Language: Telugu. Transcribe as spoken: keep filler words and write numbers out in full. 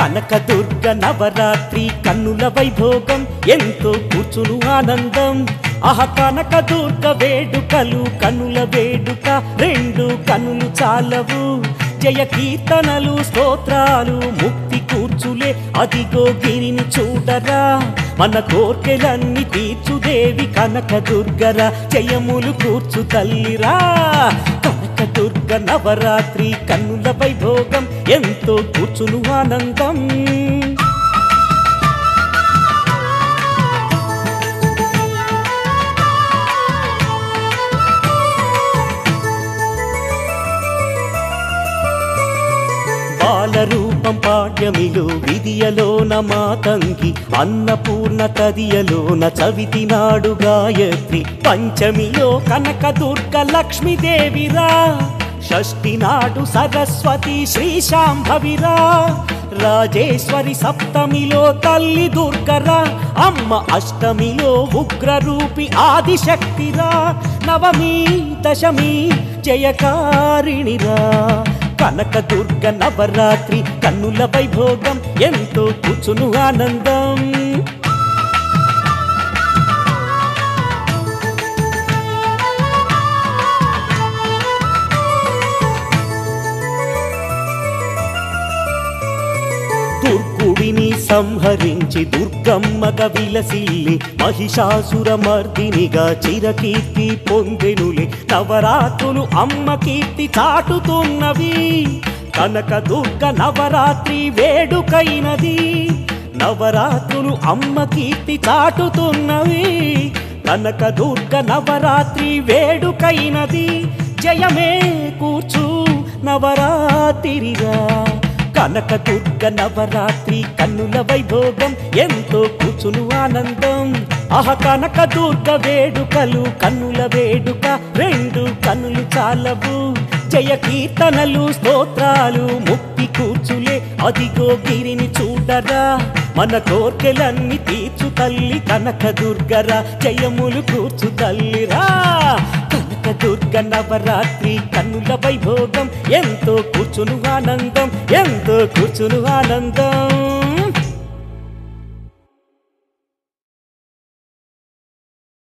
కనకదుర్గ నవరాత్రి కన్నుల వైభోగం ఎంతో కూర్చును ఆనందం ఆహ కనకదుర్గ వేడుకలు కన్నుల వేడుక రెండు కన్నులు చాలవు జయ కీర్తనలు స్తోత్రాలు ముక్తి కూర్చులే అదిగో గిరిని చూడరా మన కోర్కెలన్నీ తీర్చుదేవి కనకదుర్గరా జయములు కూర్చు తల్లిరా కనకదుర్గ నవరాత్రి కన్నుల వైభోగం ఎంతో కూర్చును ఆనందం బాలరూపం పాడ్యమిలో విధియలోన మాతంగి అన్నపూర్ణ తదియలోన చవితి నాడు గాయత్రి పంచమిలో కనకదుర్గ లక్ష్మీదేవిరా షష్ఠి నాడు సరస్వతి శ్రీశాంభవిరా రాజేశ్వరి సప్తమిలో తల్లి దుర్గరా అమ్మ అష్టమిలో ఉగ్రరూపి ఆదిశక్తిరా నవమి దశమి జయకారిణిరా కనకదుర్గ నవరాత్రి కన్నుల వైభోగం ఎంతో కూర్చును ఆనందం దుర్గుడిని సంహరించి దుర్గమ్మగా విలసిల్లి మహిషాసుర మర్దినిగా చిరకీర్తి పొందెనులే నవరాత్రులు అమ్మ కీర్తి చాటుతున్నవి కనకదుర్గ నవరాత్రి వేడుకైనది నవరాత్రులు అమ్మ కీర్తి చాటుతున్నవి కనకదుర్గ నవరాత్రి వేడుకైనది జయమే కూర్చు నవరాత్రిగా కనకదుర్గ నవరాత్రి కన్నుల వైభోగం ఎంతో కూర్చును ఆనందం ఆహ కనకదుర్గ వేడుకలు కన్నుల వేడుక రెండు కన్నులు చాలవు జయ కీర్తనలు స్తోత్రాలు ముక్తి కూర్చులే అదిగో గిరిని చూడరా మన కోర్కెలన్నీ తీర్చు తల్లి కనకదుర్గరా జయములు కూర్చు తల్లిరా కనకదుర్గ నవరాత్రి కన్నుల వైభోగం ఎంతో కూర్చును ఆనందం ఎంతో కూర్చును ఆనందం